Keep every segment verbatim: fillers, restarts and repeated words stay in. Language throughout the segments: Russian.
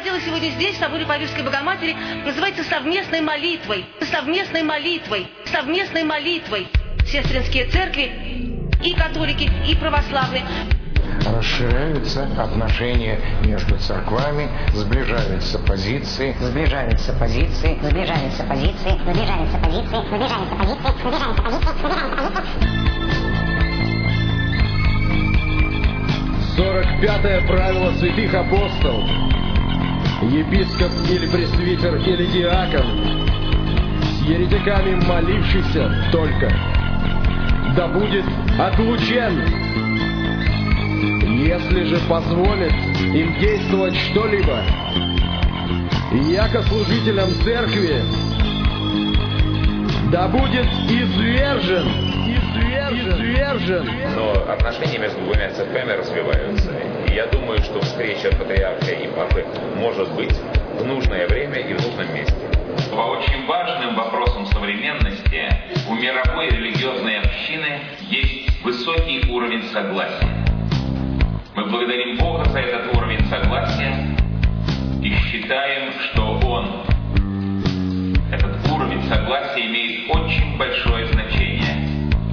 происходило сегодня здесь, в соборе Парижской Богоматери, называется совместной молитвой, совместной молитвой, совместной молитвой. Сестринские церкви, и католики, и православные. Расширяются отношения между церквами, сближаются позиции, сближаются позиции, сближаются позиции, сближаются позиции, сближаются позиции, сближаются позиции, сближаются позиции. сорок пятое правило святых апостолов. Епископ или пресвитер или диакон, с еретиками молившийся только, да будет отлучен. Если же позволит им действовать что-либо, яко служителям церкви, да будет извержен, извержен, извержен. Но отношения между двумя церквями развиваются. И я думаю, что встреча патриарха и папы может быть в нужное время и в нужном месте. По очень важным вопросам современности у мировой религиозной общины есть высокий уровень согласия. Мы благодарим Бога за этот уровень согласия и считаем, что Он, этот уровень согласия, имеет очень большое значение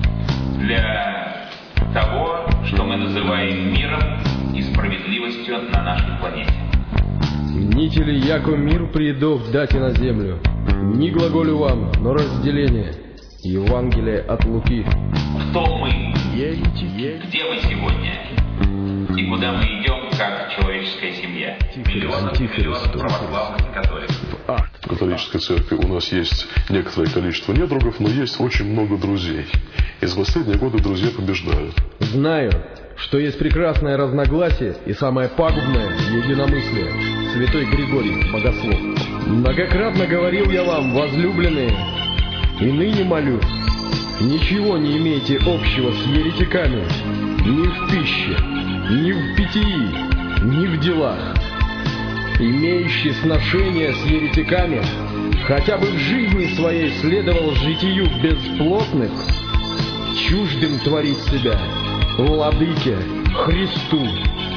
для того, что мы называем миром и справедливостью на нашей планете. Мните ли, яко мир приедов дати на землю, не глаголю вам, но разделение. Евангелие от Луки. Кто мы? Где мы сегодня? И куда мы идем, как человеческая семья? Миллион, миллион православных и католиков. В католической церкви у нас есть некоторое количество недругов, но есть очень много друзей. И за последние годы друзья побеждают. Знаю, что есть прекрасное разногласие и самое пагубное единомыслие. Святой Григорий Богослов. Многократно говорил я вам, возлюбленные, и ныне молю, ничего не имейте общего с еретиками, ни в пище, ни в питьи, ни в делах. Имеющий сношение с еретиками, хотя бы в жизни своей следовал житию бесплотных, чуждым творить себя, владыке Христу.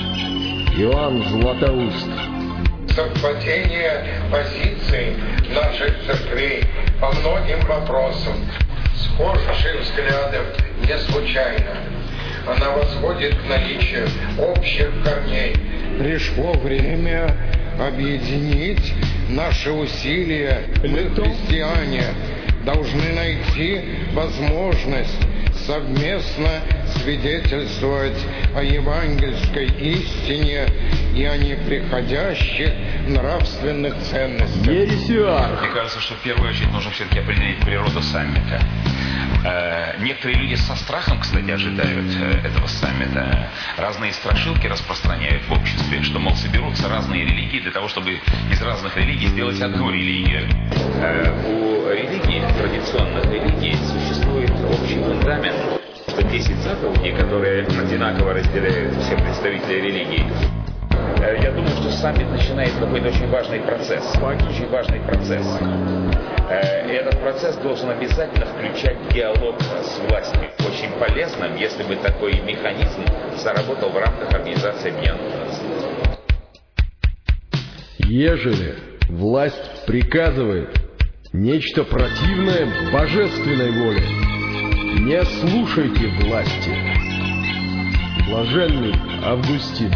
Иоанн Златоуст. Совпадение позиций наших церквей по многим вопросам, схожих взглядов не случайно. Она восходит к наличию общих корней. Пришло время объединить наши усилия. Мы, христиане, должны найти возможность совместно свидетельствовать о евангельской истине и о неприходящих нравственных ценностях. Ересиар. Мне кажется, что в первую очередь нужно все-таки определить природу саммита. Э, некоторые люди со страхом, кстати, ожидают э, этого саммита. Разные страшилки распространяют в обществе, что, мол, соберутся разные религии для того, чтобы из разных религий сделать одну религию. Э, у религий, традиционных религий, существует общий фундамент, что десять заповедей, которые одинаково разделяют все представители религии. Я думаю, что саммит начинает какой-то очень важный процесс. Очень важный процесс. И этот процесс должен обязательно включать диалог с властью. Очень полезным, если бы такой механизм заработал в рамках Организации Объединенных Наций. Ежели власть приказывает нечто противное божественной воле, не слушайте власти. Блаженный Августин.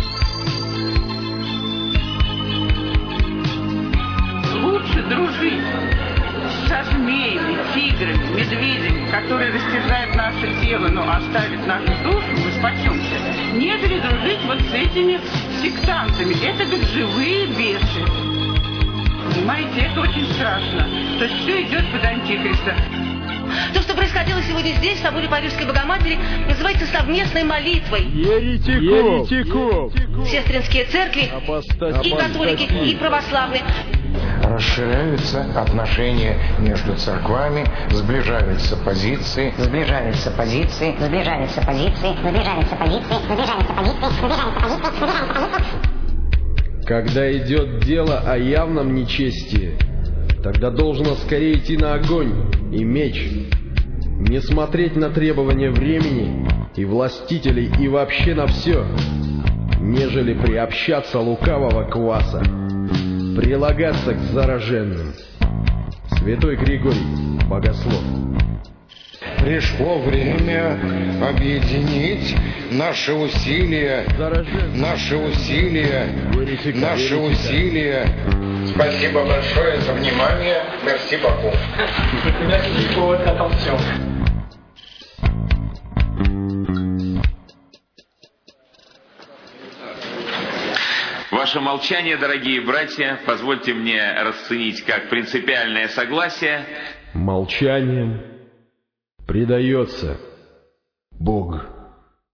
Лучше дружить со змеями, тиграми, медведями, которые растяжают наше тело, но оставят нашу душу, мы спасемся, нежели дружить вот с этими сектантами. Это как живые бесы. Понимаете, это очень страшно. То есть все идет под антихриста. То, что происходило сегодня здесь, в соборе Парижской Богоматери, называется совместной молитвой. Еретиков. Еретиков. Сестринские церкви, Апостасия. и католики, и православные. Расширяются отношения между церквами, сближаются позиции, Сближаются позиции, сближаются позиции, сближаются позиции, сближаются позиции, сближаются позиции, сближаются позиции. Когда идет дело о явном нечестии, тогда должно скорее идти на огонь и меч, не смотреть на требования времени и властителей и вообще на все. нежели приобщаться лукавого кваса, прилагаться к зараженным. Святой Григорий, богослов. Пришло время объединить наши усилия, наши усилия, наши усилия. Спасибо большое за внимание. Мерси Баку. Ваше молчание, дорогие братья, позвольте мне расценить как принципиальное согласие. Молчанием предается Бог.